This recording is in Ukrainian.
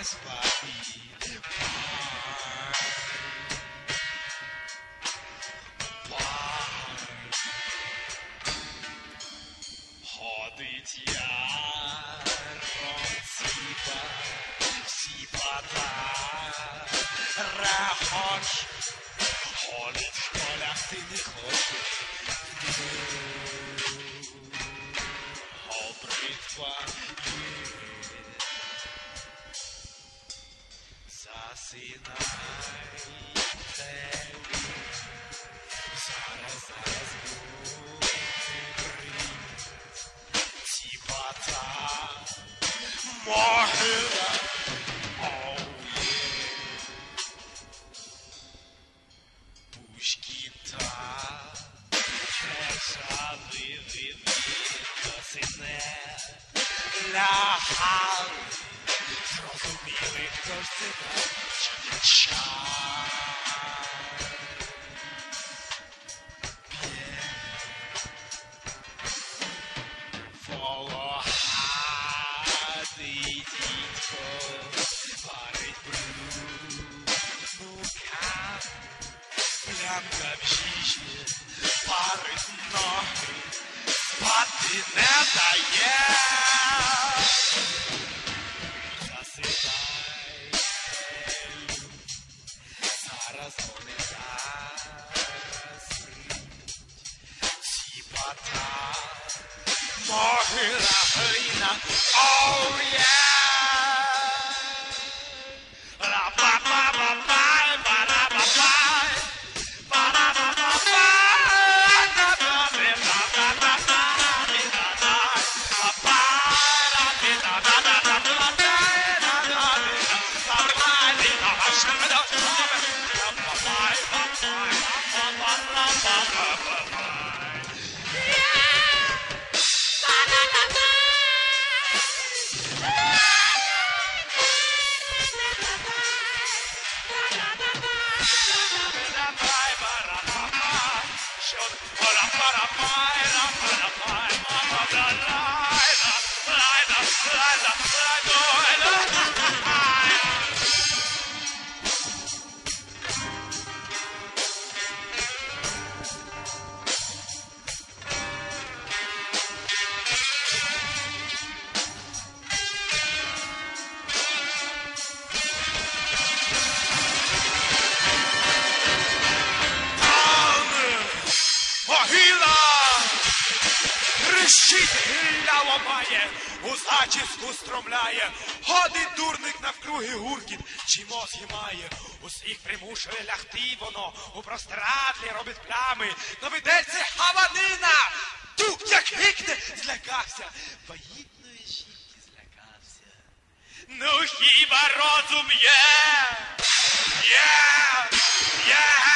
Господи, ходить яром сіпота, рахоч, ходить в полях, ти не хочеш. Бритва є, засинайте, зараз буде брить, ціпота, могила, оує, пушкіта, чешави, досине, лягали, зрозуміли, хто ж це чай. П'є вологатий дідько, варить брудну каву, плямка в жижі, парить ноги, спати не дає. Зараз вони засруть, ціпота, могила глина, оу є! Ла-ба-ба-ба-бай, ба-ра-ба-бай, ба-ра-ба-ба-бай, ба-ра-ба-ба-бай, гілля ломає, у зачіску стромляє, ходить дурник навкруги гуркіт, чи мозги має, усіх примушує лягти воно, у простирадлі робить плями, но видеться хаванина, тук як гикне, злякався, вагітної жінки злякався. Ну хіба розум є? Є!